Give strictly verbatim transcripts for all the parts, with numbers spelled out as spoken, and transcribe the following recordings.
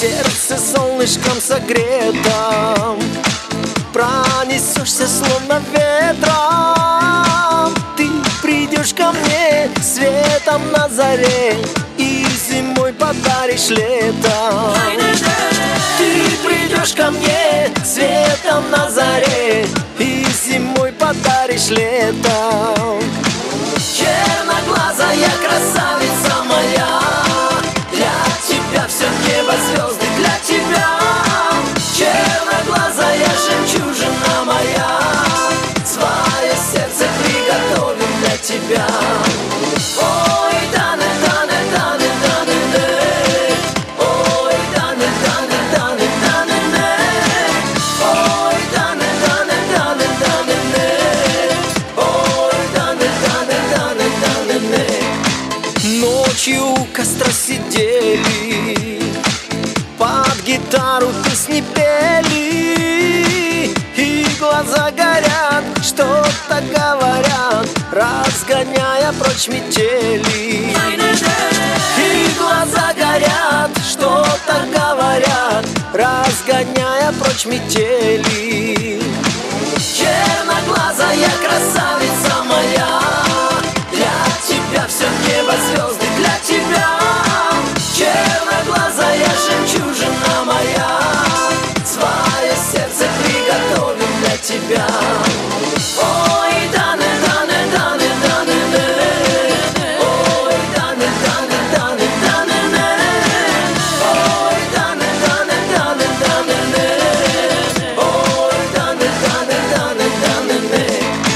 сердце солнышком согретом, пронесешься словно ветром. Ты придешь ко мне светом на заре и зимой подаришь лето. Ты придешь ко мне светом на заре и зимой подаришь лето. Черноглазая красавица моя, для тебя все небо, звезды для тебя. Черноглазая жемчужина моя, свое сердце приготовим для тебя. Ой, дане, дане, дане, дане, дане. Ой, дане, дане, дане, дане, дане. Ой, дане, дане, дане, дане, дане. Ой, дане, дане, дане, дане, дане. Ночью у костра сидели, под гитару песни пели, и глаза горят, что-то говорят, разгоняя прочь метели. И глаза горят, что-то говорят, разгоняя прочь метели. Черноглазая красавица моя, для тебя все небо, звезды для тебя. Черноглазая жемчужина моя, свое сердце приготовим для тебя. Ой, дане, дане, дане, дане, дане. Ой, дане, дане, дане, дане, дане. Ой, дане, дане, дане, дане, дане. Ой, дане, дане, дане, дане, дане.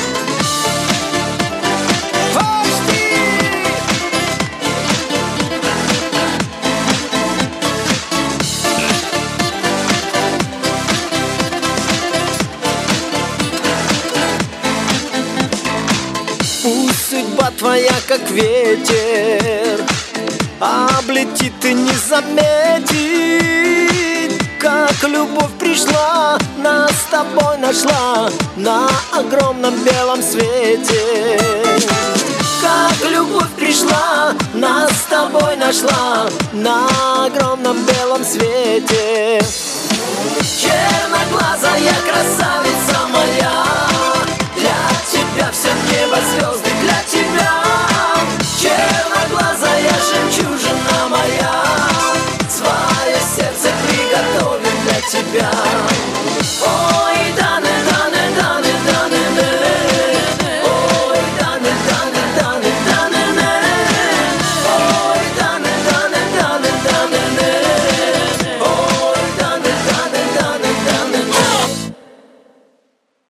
Пусть судьба твоя, как ветер, облетит и не заметит, как любовь пришла, нас с тобой нашла на огромном белом свете. Как любовь пришла, нас с тобой нашла на огромном белом свете. Черноглазая красавица